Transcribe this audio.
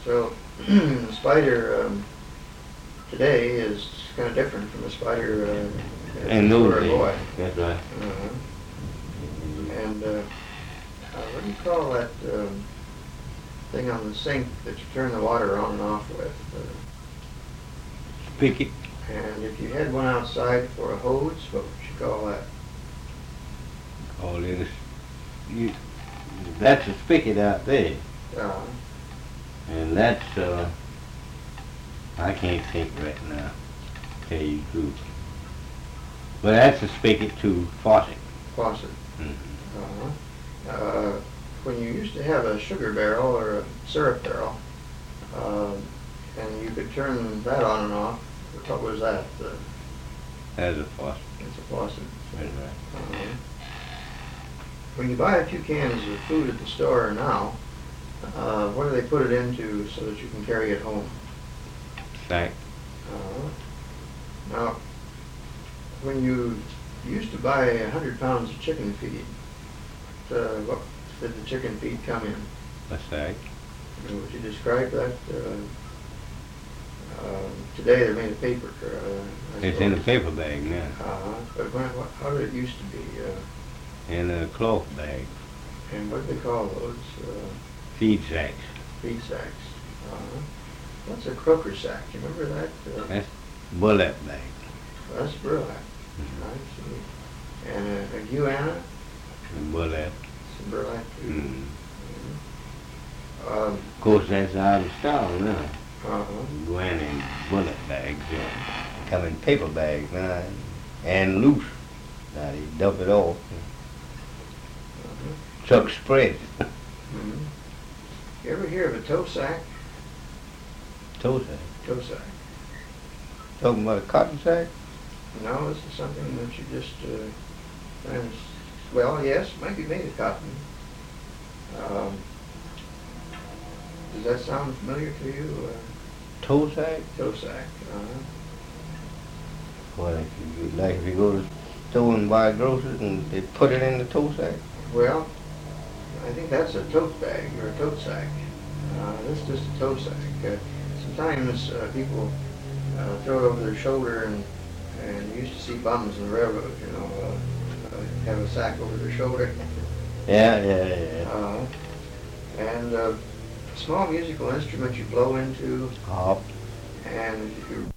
So the spider today is kind of different from the spider And as a those boy. days. That's right. And what do you call that thing on the sink that you turn the water on and off with? Spigot. And if you had one outside for a hose, what would you call that? All it is. That's a spigot out there. Uh, And that's, I can't think right now, tell you the truth. But that's a spigot to faucet. Faucet. Mm-hmm. When you used to have a sugar barrel or a syrup barrel, and you could turn that on and off, what was that? That's a faucet. It's a faucet. That's right. When you buy a few cans of food at the store now, what do they put it into so that you can carry it home? Sack. Now, when you used to buy 100 pounds of chicken feed, what did the chicken feed come in? A sack. Would you describe that? Today they're made of paper. It's in a paper bag now. But how did it used to be? In a cloth bag. And what do they call those? Feed sacks. Feed sacks. What's a croaker sack? You remember that? That's bullet bag. That's burlap. Mm-hmm. I see. And a guana? Bullet. Some burlap too. Mm-hmm. Um, Of course, that's out of style now. uh-huh. Going in bullet bags. Come in paper bags now. And loose. Now they dump it off. Chuck spreads it. Mm-hmm. You ever hear of a toe sack? Toe sack. Toe sack. Talking about a cotton sack? No, this is something that you just well, yes, it might be made of cotton. Does that sound familiar to you? Toe sack? Toe sack. Well, if you go to the store and buy groceries and they put it in the toe sack? Well, I think that's a tote bag or a tote sack. This is just a toe sack. Sometimes people throw it over their shoulder, and you used to see bums in the railroad, have a sack over their shoulder. Yeah. And a small musical instrument you blow into, Hop. and if you